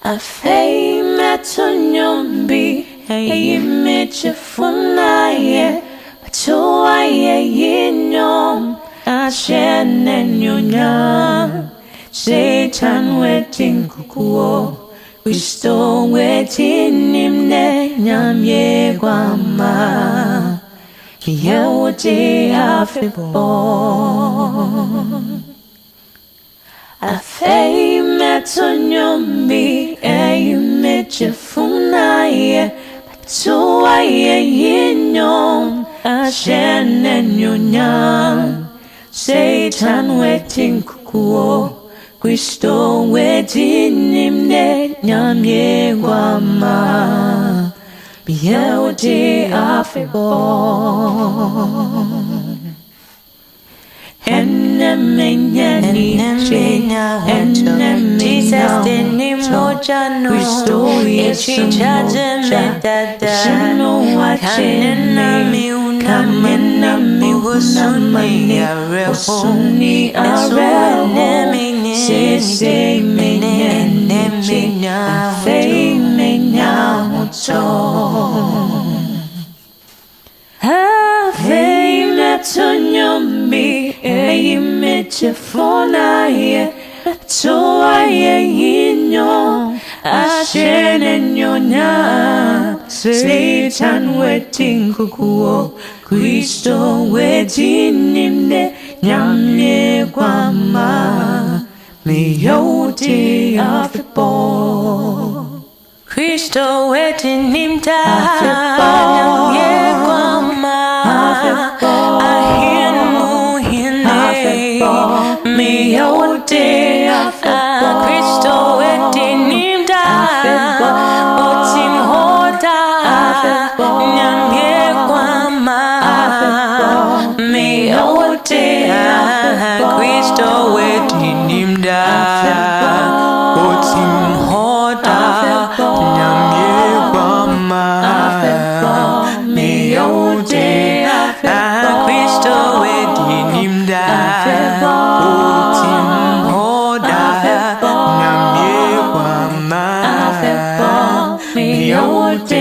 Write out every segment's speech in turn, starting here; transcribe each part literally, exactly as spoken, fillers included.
Afei metunyumbi eyi michifunaye Batua ye yinyom Ashene nyunya Satan wetin kukuo Kristo wetin nimne Nyamye gwama Yewote afibon Afei metunyumbi eyi michifunaye Batua ye yinyom Ashene nyunya Satan wetin kukuo Kristo wetin nimne Nyamye gwama Yewote afibon Enemenya niche, enemenya moja, Kristo Yesu moja, Shano wacheni, kanena miwusuni Usuni areho, Sese menya niche, Afei menya moto Afei metunyumbi eyi michifunaye Batua ye yinyom Ashene nyonya Satan wetin kukuo Kristo wetin nimne Nyamye gwama Miyote afibon Kristo wetin nimta Nyamye gwama Ahinu hine Miyote afibon Kristo wetin nimta Otim hoda Nyamye gwama Miyote afibon Kristo wetin nimta Otim hoda Nyamye gwama Miyote afibon Kristo wetin nimta Otim hoda Nyamye gwama Miyote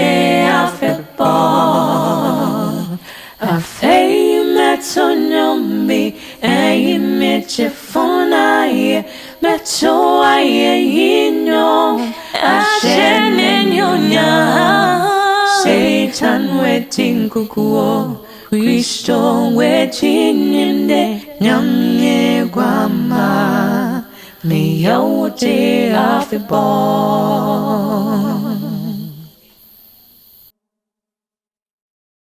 afibon Afei metunyumbi eyi michifunaye Batua ye yinyom Ashene nyonya Satan wetin kukuo Kristo wetin nimne Nyamye gwama Miyote afibon